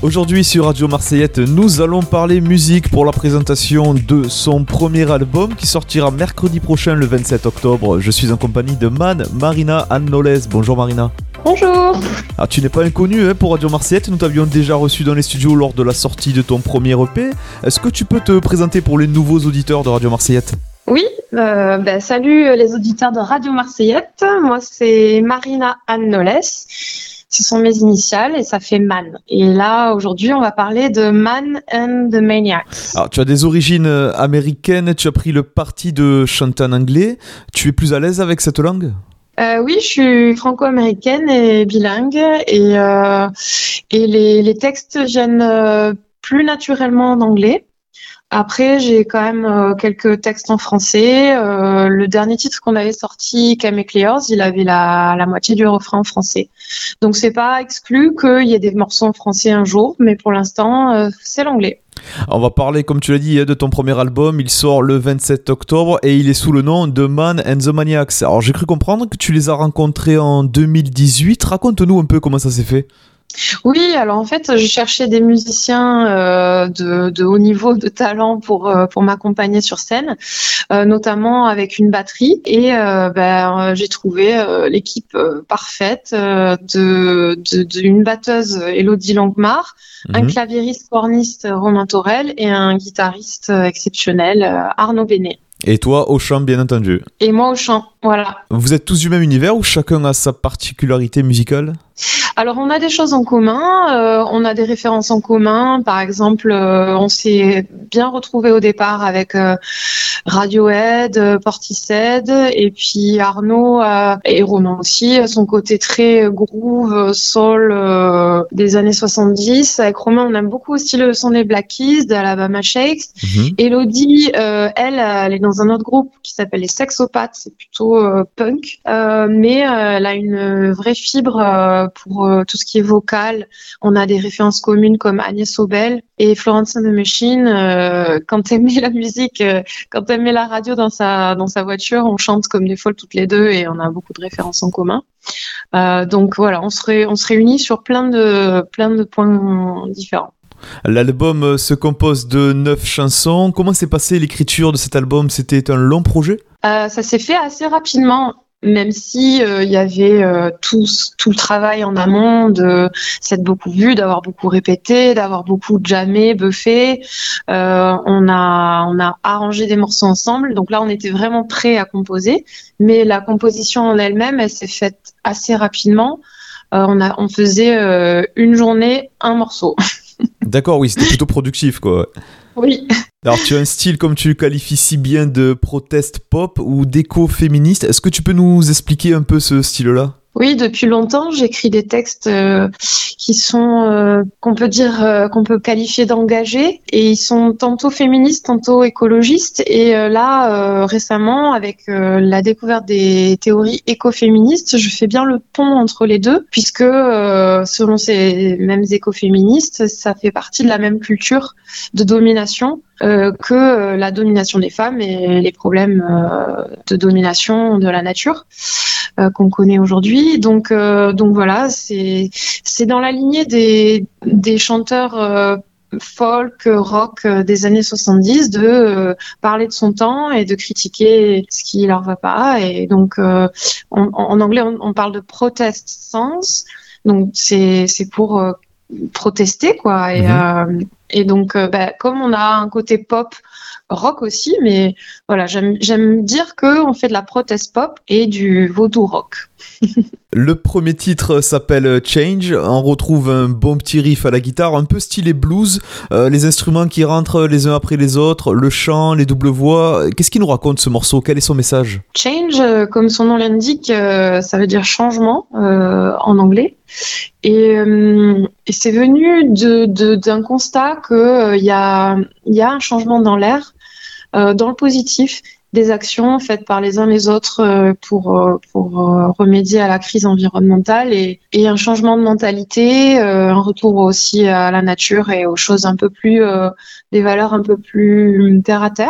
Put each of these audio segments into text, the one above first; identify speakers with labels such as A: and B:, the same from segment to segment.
A: Aujourd'hui sur Radio Marseillette, nous allons parler musique pour la présentation de son premier album qui sortira mercredi prochain le 27 octobre. Je suis en compagnie de Marina Annoles. Bonjour Marina.
B: Bonjour.
A: Ah, tu n'es pas inconnue pour Radio Marseillette, nous t'avions déjà reçu dans les studios lors de la sortie de ton premier EP. Est-ce que tu peux te présenter pour les nouveaux auditeurs de Radio Marseillette ?
B: Oui, salut les auditeurs de Radio Marseillette. Moi c'est Marina Annoles. Ce sont mes initiales et ça fait Man. Et là, aujourd'hui, on va parler de Man and the Maniacs.
A: Alors, tu as des origines américaines, tu as pris le parti de chanter en anglais. Tu es plus à l'aise avec cette langue ?
B: Oui, je suis franco-américaine et bilingue. Et les textes viennent plus naturellement en anglais. Après, j'ai quand même quelques textes en français. Le dernier titre qu'on avait sorti, Chemicals, il avait la moitié du refrain en français. Donc, c'est pas exclu qu'il y ait des morceaux en français un jour, mais pour l'instant, c'est l'anglais.
A: On va parler, comme tu l'as dit, de ton premier album. Il sort le 27 octobre et il est sous le nom de Man and the Maniacs. Alors, j'ai cru comprendre que tu les as rencontrés en 2018. Raconte-nous un peu comment ça s'est fait.
B: Oui, alors en fait, je cherchais des musiciens de haut niveau, de talent pour m'accompagner sur scène, notamment avec une batterie. Et j'ai trouvé l'équipe parfaite d'une batteuse, Elodie Langmar, un claviériste corniste, Romain Torel, et un guitariste exceptionnel, Arnaud Bénet.
A: Et toi, au chant, bien entendu.
B: Et moi, au chant, voilà.
A: Vous êtes tous du même univers ou chacun a sa particularité musicale ?
B: Alors, on a des choses en commun, on a des références en commun. Par exemple, on s'est bien retrouvés au départ avec Radiohead, Portishead, et puis Arnaud et Romain aussi, son côté très groove, soul des années 70. Avec Romain, on aime beaucoup aussi le son des Black Keys, d'Alabama Shakes. Elodie, elle est dans un autre groupe qui s'appelle les Sexopathes, c'est plutôt punk, mais elle a une vraie fibre pour tout ce qui est vocal. On a des références communes comme Agnès Obel et Florence and the Machine. Quand t'aimais la musique, quand t'aimais la radio dans sa voiture, on chante comme des folles toutes les deux et on a beaucoup de références en commun. Donc voilà, on se réunit sur plein de points différents.
A: L'album se compose de 9 chansons. Comment s'est passée l'écriture de cet album ? C'était un long projet ?
B: Ça s'est fait assez rapidement. Même si il y avait tout le travail en amont de s'être beaucoup vu, d'avoir beaucoup répété, d'avoir beaucoup jammé, buffé. On a arrangé des morceaux ensemble. Donc là, on était vraiment prêts à composer. Mais la composition en elle-même, elle s'est faite assez rapidement. On faisait une journée, un morceau.
A: D'accord, oui, c'était plutôt productif, quoi.
B: Oui.
A: Alors, tu as un style, comme tu le qualifies si bien, de protest pop ou d'éco-féministe. Est-ce que tu peux nous expliquer un peu ce style-là ?
B: Oui, depuis longtemps, j'écris des textes qui sont, qu'on peut qualifier d'engagés, et ils sont tantôt féministes, tantôt écologistes. Et là, récemment, avec la découverte des théories écoféministes, je fais bien le pont entre les deux, puisque selon ces mêmes écoféministes, ça fait partie de la même culture de domination que la domination des femmes et les problèmes de domination de la nature qu'on connaît aujourd'hui. Donc voilà, c'est dans la lignée des chanteurs folk, rock des années 70 de parler de son temps et de critiquer ce qui leur va pas. Et donc en anglais on parle de protest songs. Donc c'est pour protester, quoi. Et donc comme on a un côté pop, rock aussi, mais voilà, j'aime dire qu'on fait de la protest pop et du vaudou rock.
A: Le premier titre s'appelle Change. On retrouve un bon petit riff à la guitare, un peu stylé blues, les instruments qui rentrent les uns après les autres, le chant, les doubles voix. Qu'est-ce qu'il nous raconte ce morceau ? Quel est son message ?
B: Change, comme son nom l'indique, ça veut dire changement en anglais. Et c'est venu d'un constat que il y a un changement dans l'air, dans le positif, des actions faites par les uns les autres pour remédier à la crise environnementale et un changement de mentalité, un retour aussi à la nature et aux choses un peu plus, des valeurs un peu plus terre à terre.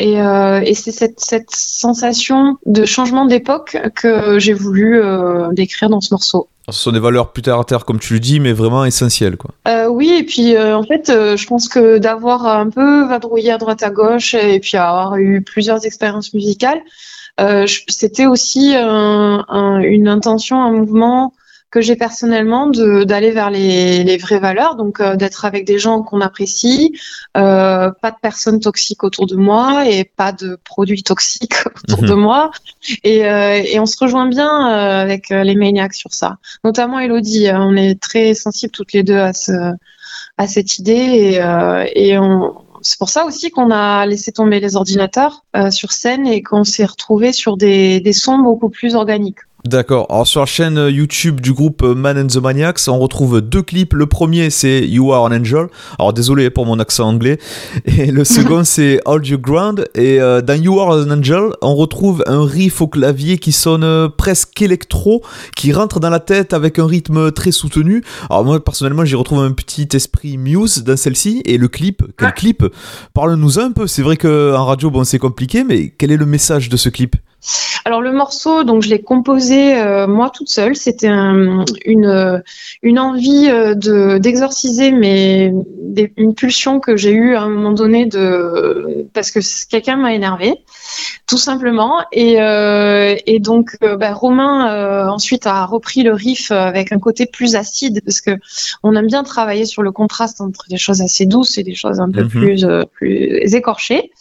B: Et c'est cette sensation de changement d'époque que j'ai voulu décrire dans ce morceau.
A: Alors, ce sont des valeurs plus terre à terre, comme tu le dis, mais vraiment essentielles, quoi.
B: Oui, et puis en fait, je pense que d'avoir un peu vadrouillé à droite à gauche et puis avoir eu plusieurs expériences musicales, c'était aussi une intention, un mouvement que j'ai personnellement d'aller vers les vraies valeurs, donc d'être avec des gens qu'on apprécie, pas de personnes toxiques autour de moi et pas de produits toxiques autour de moi. Et on se rejoint bien avec les Maniacs sur ça. Notamment Elodie, on est très sensibles toutes les deux à cette idée c'est pour ça aussi qu'on a laissé tomber les ordinateurs sur scène et qu'on s'est retrouvés sur des sons beaucoup plus organiques.
A: D'accord. Alors sur la chaîne YouTube du groupe Man and the Maniacs, on retrouve 2 clips. Le premier, c'est You Are an Angel. Alors désolé pour mon accent anglais. Et le second, c'est Hold Your Ground. Et dans You Are an Angel, on retrouve un riff au clavier qui sonne presque électro, qui rentre dans la tête avec un rythme très soutenu. Alors moi, personnellement, j'y retrouve un petit esprit Muse dans celle-ci. Et le clip, quel clip? Parle-nous un peu. C'est vrai qu'en radio, bon, c'est compliqué, mais quel est le message de ce clip?
B: Alors le morceau, donc je l'ai composé moi toute seule. C'était une envie d'exorciser une pulsion que j'ai eue à un moment donné parce que quelqu'un m'a énervée, tout simplement. Et donc Romain ensuite a repris le riff avec un côté plus acide parce que on aime bien travailler sur le contraste entre des choses assez douces et des choses un peu plus écorchées.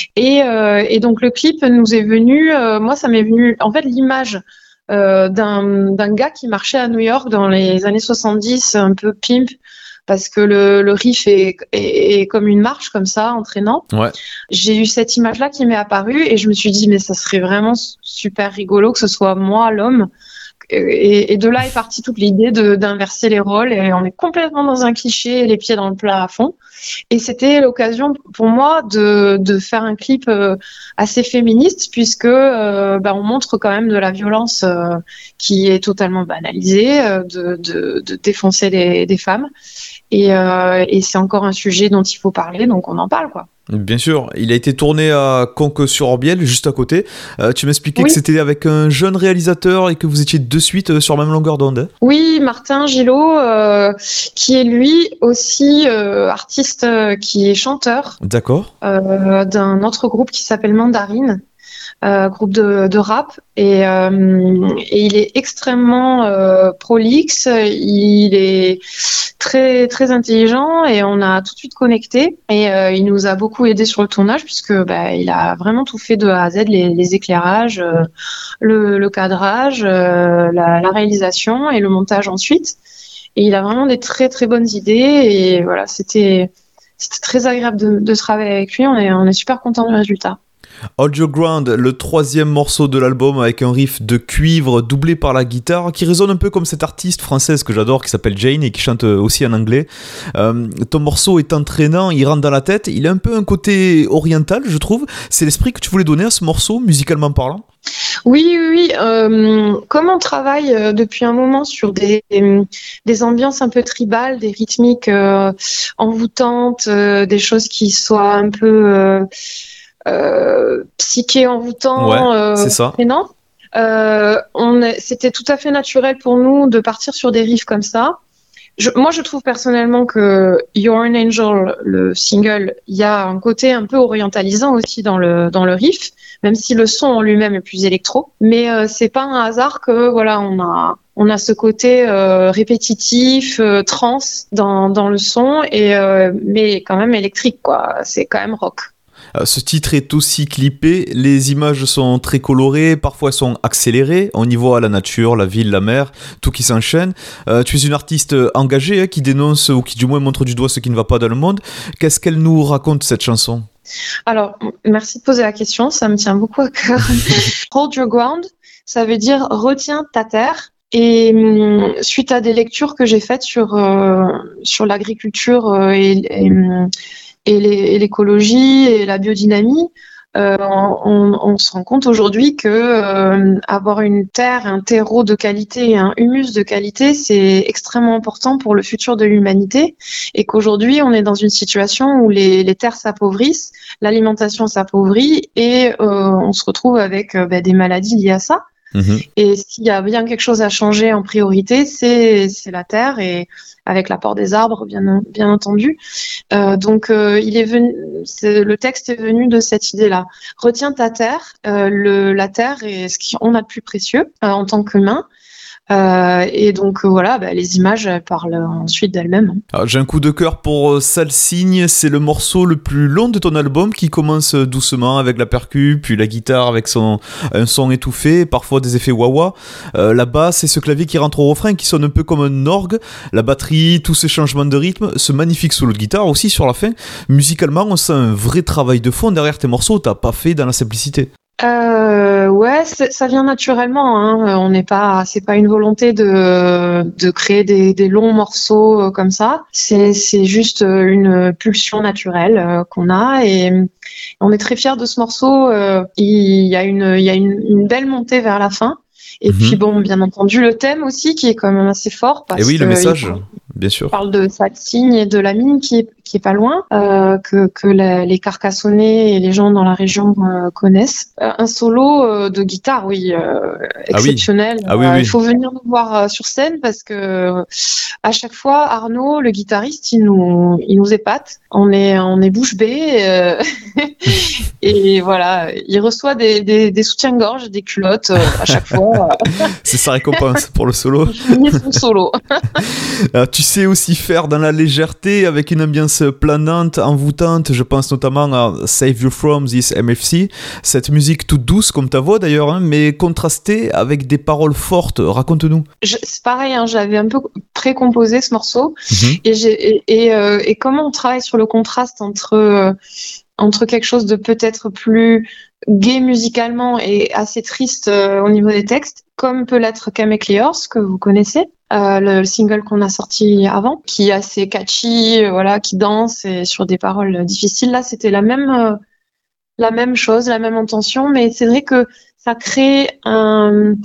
B: Et donc le clip nous est venu, moi ça m'est venu, en fait l'image d'un gars qui marchait à New York dans les années 70, un peu pimp, parce que le riff est comme une marche comme ça, entraînant. Ouais. J'ai eu cette image-là qui m'est apparue et je me suis dit mais ça serait vraiment super rigolo que ce soit moi l'homme. Et de là est partie toute l'idée d'inverser les rôles et on est complètement dans un cliché, les pieds dans le plat à fond. Et c'était l'occasion pour moi de faire un clip assez féministe puisque on montre quand même de la violence qui est totalement banalisée, de défoncer des femmes. Et c'est encore un sujet dont il faut parler, donc on en parle, quoi.
A: Bien sûr, il a été tourné à Conques-sur-Orbiel, juste à côté. Tu m'expliquais que c'était avec un jeune réalisateur et que vous étiez de suite sur la même longueur d'onde.
B: Oui, Martin Gillot, qui est lui aussi artiste, qui est chanteur.
A: D'accord.
B: D'un autre groupe qui s'appelle Mandarine. Groupe de rap et il est extrêmement prolixe, il est très très intelligent et on a tout de suite connecté et il nous a beaucoup aidé sur le tournage puisque il a vraiment tout fait de A à Z, les éclairages, le cadrage, la réalisation et le montage ensuite, et il a vraiment des très très bonnes idées et voilà, c'était très agréable de travailler avec lui, on est super content du résultat.
A: Hold Your Ground, le 3e morceau de l'album avec un riff de cuivre doublé par la guitare qui résonne un peu comme cette artiste française que j'adore qui s'appelle Jane et qui chante aussi en anglais. Ton morceau est entraînant, il rentre dans la tête, il a un peu un côté oriental, je trouve. C'est l'esprit que tu voulais donner à ce morceau, musicalement parlant?
B: Oui. Comme on travaille depuis un moment sur des ambiances un peu tribales, des rythmiques envoûtantes, des choses qui soient un peu psyché envoûtant,
A: c'est ça.
B: non, c'était tout à fait naturel pour nous de partir sur des riffs comme ça. Moi, je trouve personnellement que You're an Angel, le single, il y a un côté un peu orientalisant aussi dans le riff, même si le son en lui-même est plus électro. Mais c'est pas un hasard que voilà, on a ce côté répétitif, trance dans le son, mais quand même électrique, quoi. C'est quand même rock.
A: Ce titre est aussi clippé, les images sont très colorées, parfois sont accélérées, on y voit la nature, la ville, la mer, tout qui s'enchaîne. Tu es une artiste engagée qui dénonce ou qui du moins montre du doigt ce qui ne va pas dans le monde. Qu'est-ce qu'elle nous raconte, cette chanson ?
B: Alors, merci de poser la question, ça me tient beaucoup à cœur. Hold your ground, ça veut dire retiens ta terre. Et suite à des lectures que j'ai faites sur l'agriculture et l'écologie et la biodynamie, on se rend compte aujourd'hui que avoir une terre, un terreau de qualité, un humus de qualité, c'est extrêmement important pour le futur de l'humanité, et qu'aujourd'hui on est dans une situation où les terres s'appauvrissent, l'alimentation s'appauvrit, et on se retrouve avec des maladies liées à ça. Et s'il y a bien quelque chose à changer en priorité, c'est la terre, et avec l'apport des arbres, bien entendu. Donc, le texte est venu de cette idée-là. Retiens ta terre. La terre est ce qu'on a de plus précieux en tant qu'humain. Et donc voilà, les images elles parlent ensuite d'elles-mêmes.
A: Alors, j'ai un coup de cœur pour Sale Signe, c'est le morceau le plus long de ton album qui commence doucement avec la percu, puis la guitare avec un son étouffé, parfois des effets wah-wah, la basse et ce clavier qui rentre au refrain qui sonne un peu comme un orgue, la batterie, tous ces changements de rythme, ce magnifique solo de guitare aussi sur la fin. Musicalement, on sent un vrai travail de fond derrière tes morceaux, t'as pas fait dans la simplicité.
B: Ouais, ça vient naturellement, hein. C'est pas une volonté de créer des longs morceaux comme ça. C'est juste une pulsion naturelle qu'on a, et on est très fiers de ce morceau. Il y a une belle montée vers la fin. Et puis bon, bien entendu, le thème aussi qui est quand même assez fort.
A: Et oui, le message, bien sûr.
B: On parle de Sale Signe et de la mine qui est pas loin, que les Carcassonnais et les gens dans la région connaissent. Un solo de guitare, oui, exceptionnel.
A: Ah oui, oui.
B: Il faut venir nous voir sur scène parce que à chaque fois, Arnaud, le guitariste, il nous épate. On est bouche bée. Et voilà, il reçoit des soutiens-gorge, des culottes à chaque fois.
A: C'est sa récompense pour le solo.
B: Il son solo.
A: Alors, tu sais aussi faire dans la légèreté avec une ambiance planante, envoûtante. Je pense notamment à Save You From This MFC. Cette musique toute douce comme ta voix d'ailleurs, hein, mais contrastée avec des paroles fortes. Raconte-nous.
B: C'est pareil, hein, j'avais un peu précomposé ce morceau. Et comment on travaille sur le contraste entre quelque chose de peut-être plus gai musicalement et assez triste au niveau des textes, comme peut l'être Camecleors, que vous connaissez, le single qu'on a sorti avant, qui est assez catchy, qui danse et sur des paroles difficiles. Là, c'était la même chose, la même intention, mais c'est vrai que ça crée une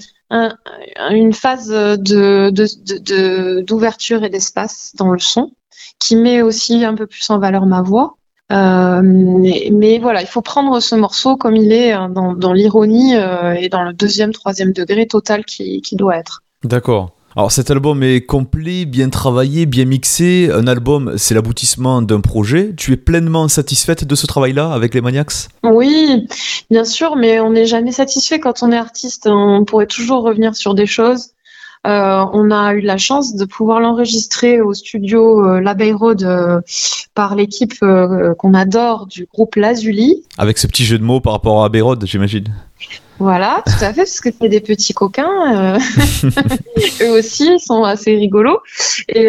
B: phase d'ouverture et d'espace dans le son, qui met aussi un peu plus en valeur ma voix. Mais voilà, il faut prendre ce morceau comme il est, dans l'ironie et dans le deuxième, troisième degré total qui doit être.
A: D'accord. Alors cet album est complet, bien travaillé, bien mixé. Un album, c'est l'aboutissement d'un projet. Tu es pleinement satisfaite de ce travail-là avec les Maniacs ?
B: Oui, bien sûr, mais on n'est jamais satisfait quand on est artiste. On pourrait toujours revenir sur des choses. On a eu la chance de pouvoir l'enregistrer au studio l'Abbey Road par l'équipe qu'on adore du groupe Lazuli.
A: Avec ce petit jeu de mots par rapport à Abbey Road, j'imagine.
B: Voilà, tout à fait, parce que c'est des petits coquins. Eux aussi, ils sont assez rigolos. Et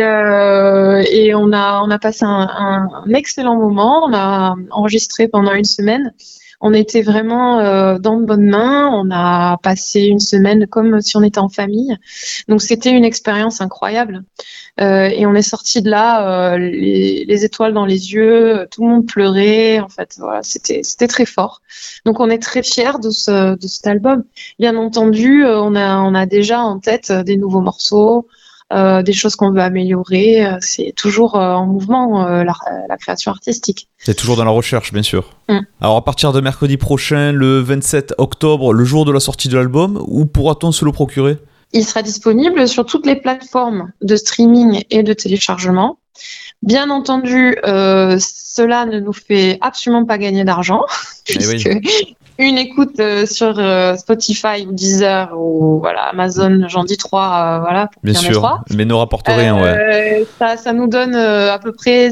B: on a passé un excellent moment. On a enregistré pendant une semaine. On était vraiment dans de bonnes mains. On a passé une semaine comme si on était en famille. Donc c'était une expérience incroyable. Et on est sorti de là, les étoiles dans les yeux, tout le monde pleurait. En fait, voilà, c'était très fort. Donc on est très fiers de cet album. Bien entendu, on a déjà en tête des nouveaux morceaux. Des choses qu'on veut améliorer, c'est toujours en mouvement la création artistique.
A: C'est toujours dans la recherche, bien sûr. Alors à partir de mercredi prochain, le 27 octobre, le jour de la sortie de l'album, où pourra-t-on se le procurer ?
B: Il sera disponible sur toutes les plateformes de streaming et de téléchargement. Bien entendu, cela ne nous fait absolument pas gagner d'argent, puisque une écoute sur Spotify ou Deezer ou Amazon, j'en dis 3, pour
A: bien sûr, 3. Mais ne rapporte rien, ouais.
B: Ça nous donne à peu près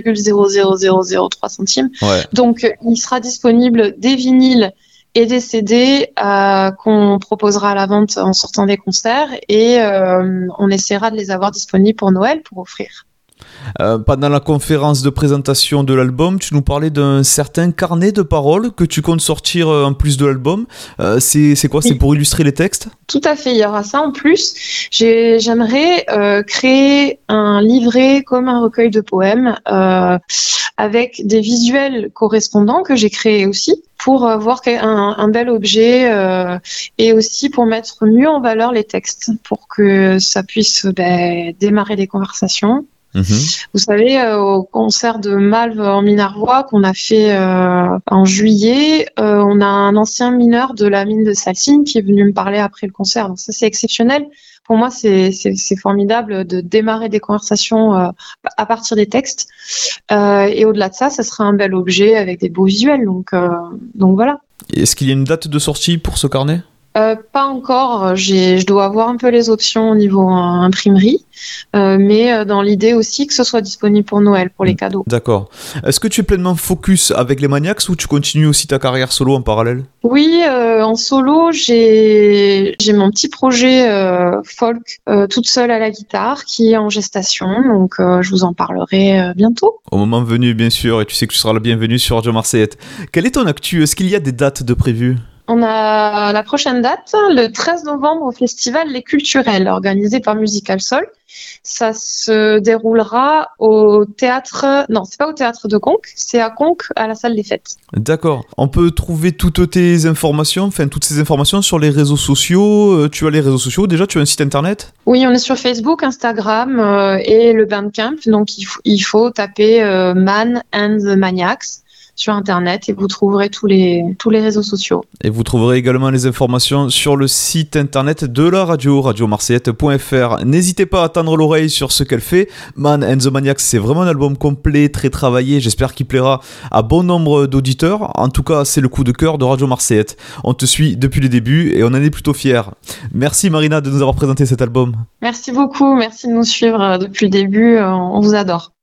B: 0,00003 centimes.
A: Ouais.
B: Donc, il sera disponible des vinyles et des CD qu'on proposera à la vente en sortant des concerts, et on essaiera de les avoir disponibles pour Noël pour offrir.
A: Pendant la conférence de présentation de l'album, tu nous parlais d'un certain carnet de paroles que tu comptes sortir en plus de l'album. C'est quoi? C'est pour illustrer les textes?
B: Tout à fait, il y aura ça en plus. J'aimerais créer un livret comme un recueil de poèmes avec des visuels correspondants que j'ai créés aussi pour voir un bel objet et aussi pour mettre mieux en valeur les textes pour que ça puisse démarrer des conversations. Vous savez, au concert de Malve en Minervois qu'on a fait en juillet, on a un ancien mineur de la mine de Salsigne qui est venu me parler après le concert. Donc ça, c'est exceptionnel. Pour moi, c'est formidable de démarrer des conversations à partir des textes. Et au-delà de ça sera un bel objet avec des beaux visuels. Donc voilà.
A: Est-ce qu'il y a une date de sortie pour ce carnet?
B: Pas encore, je dois avoir un peu les options au niveau imprimerie, mais dans l'idée aussi que ce soit disponible pour Noël, pour les cadeaux.
A: D'accord. Est-ce que tu es pleinement focus avec les Maniacs ou tu continues aussi ta carrière solo en parallèle?
B: Oui, en solo, j'ai mon petit projet folk toute seule à la guitare qui est en gestation, donc je vous en parlerai bientôt.
A: Au moment venu, bien sûr, et tu sais que tu seras la bienvenue sur Radio Marseillette. Quelle est ton actu? Est-ce qu'il y a des dates de prévues?
B: On a la prochaine date, le 13 novembre, au festival Les Culturels, organisé par Musical Sol. Ça se déroulera au théâtre... Non, c'est pas au théâtre de Conques, c'est à Conques, à la salle des fêtes.
A: D'accord. On peut trouver toutes ces informations sur les réseaux sociaux. Tu as les réseaux sociaux déjà? Tu as un site internet?
B: Oui, on est sur Facebook, Instagram et le Bandcamp. Donc, il faut taper Man and the Maniacs sur internet et vous trouverez tous les réseaux sociaux.
A: Et vous trouverez également les informations sur le site internet de la radio, radiomarseillette.fr. N'hésitez pas à tendre l'oreille sur ce qu'elle fait. Man and the Maniacs, c'est vraiment un album complet, très travaillé. J'espère qu'il plaira à bon nombre d'auditeurs. En tout cas, c'est le coup de cœur de Radio Marseillette. On te suit depuis les débuts et on en est plutôt fiers. Merci Marina de nous avoir présenté cet album.
B: Merci beaucoup, merci de nous suivre depuis le début. On vous adore.